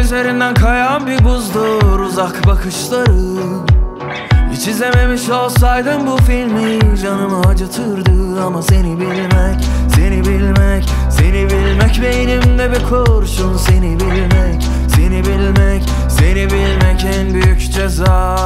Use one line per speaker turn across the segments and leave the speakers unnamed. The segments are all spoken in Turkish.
üzerinden kayan bir buzdur uzak bakışları. Hiç izlememiş olsaydım bu filmi canımı acıtırdı. Ama seni bilmek, seni bilmek, seni bilmek beynimde bir kurşun. Seni bilmek, seni bilmek, seni bilmek en büyük ceza.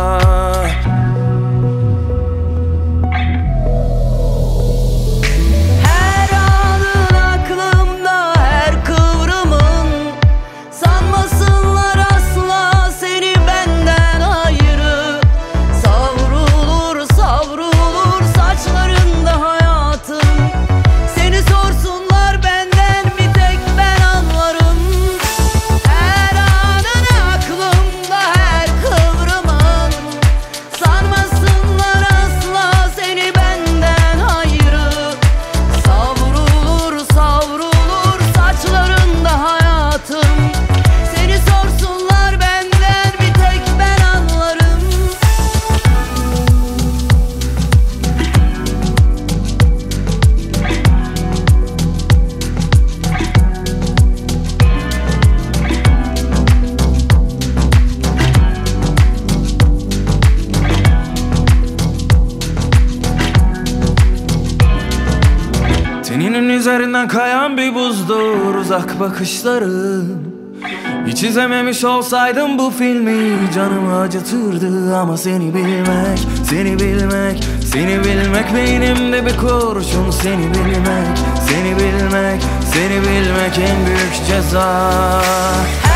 Teninin üzerinden kayan bir buzdur uzak bakışların. Hiç izlememiş olsaydım bu filmi canımı acıtırdı. Ama seni bilmek, seni bilmek, seni bilmek beynimde bir kurşun. Seni bilmek, seni bilmek, seni bilmek en büyük ceza.